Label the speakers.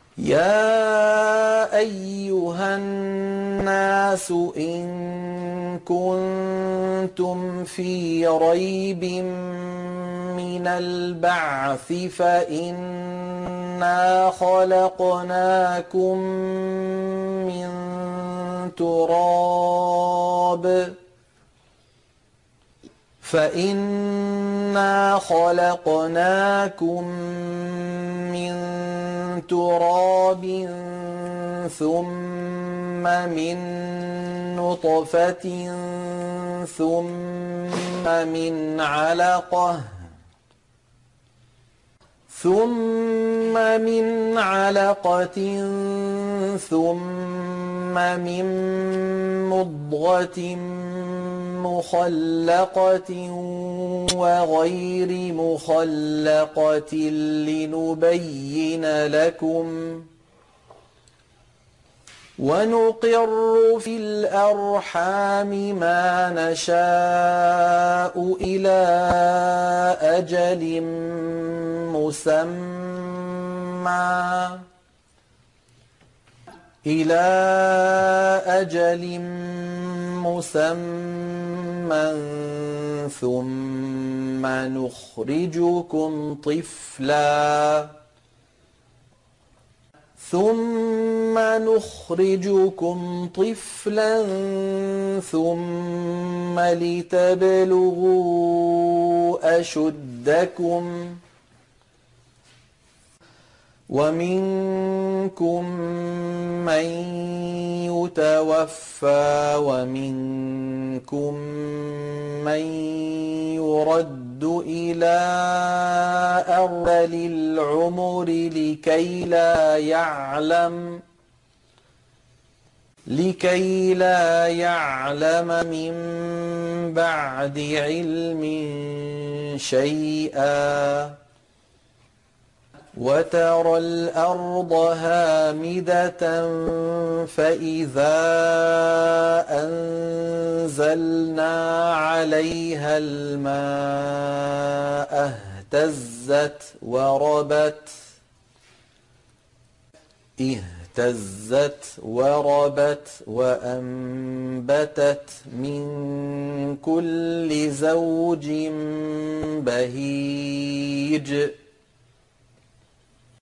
Speaker 1: يا أيها الناس إن كنتم في ريب من البعث فإنا خلقناكم من تراب ثم من نطفة ثم من علقة ثم من مضغة مخلقة وغير مخلقة لنبين لكم ونقر في الأرحام ما نشاء إلى أجل مسمى ثم نخرجكم طفلا ثم لتبلغوا أشدكم ومنكم من يتوفى ومنكم من يرد إلى أرذل العمر لكي لا يعلم من بعد علم شيئا وترى الأرض هامدة فإذا أنزلنا عليها الماء اهتزت وربت وأنبتت من كل زوج بهيج